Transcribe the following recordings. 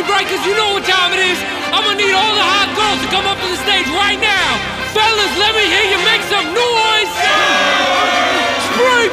breakers, you know what time it is. I'm gonna need all the hot girls to come up to the stage right now. Fellas, let me hear you make some noise. Spring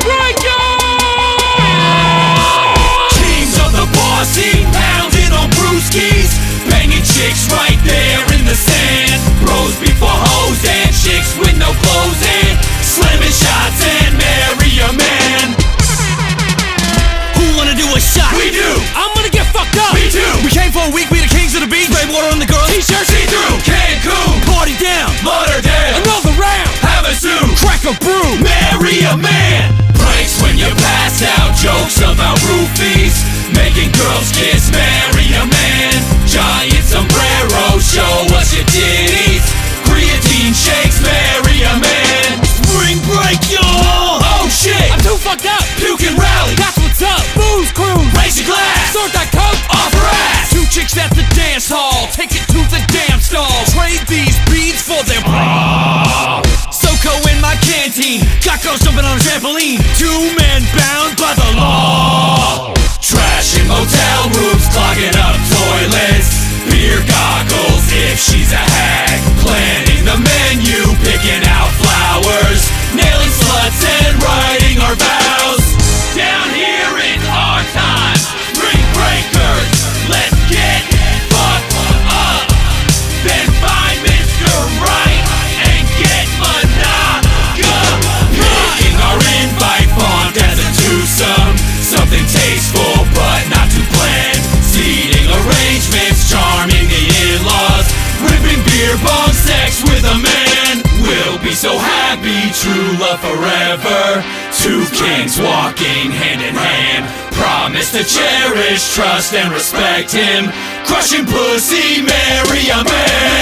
breakers! Kings of the bar scene, pounding on brewskis, banging chicks right there in the sand. Bros before hoes and chicks with no clothes and slamming shots and marry a man. Who wanna do a shot? We do! I'm gonna get fucked up. We do! We came for a week, we the kings of the beach. Spray water on the girls, T-shirts, See-through, Cancun, party down, Lauderdale, another round, Havasu, crack a brew. marry a man. Pranks when you pass out, jokes about roofies, making girls kiss, marry a man. Giant sombrero, show us your titties, creatine shakes, marry a man. Spring break, y'all! Oh shit! I'm too fucked up. Puke and rally, That's what's up. Booze cruise. raise your glass, Sort that coke. offer ass. two chicks at the dance hall, take it to the damn stall. Trade these beads for their SoCo in my canteen, got girls jumping on a trampoline. Two men bound by the law. Trashing motel rooms, clogging up toilets, beer goggles if she's a hag, planning the menu, picking out flowers, nailing sluts and writing our vows. Down here in our time, spring breakers, let's get fucked up, then find Mr. Right and get monogamous. Making our invite font as a twosome, something tasteful but not too bland. Seating arrangements, charming the in-laws, ripping beer bong sex with a man. We'll be so happy, true love forever. Two kings walking hand in hand, promise to cherish, trust and respect him. Crushing pussy, marry a man.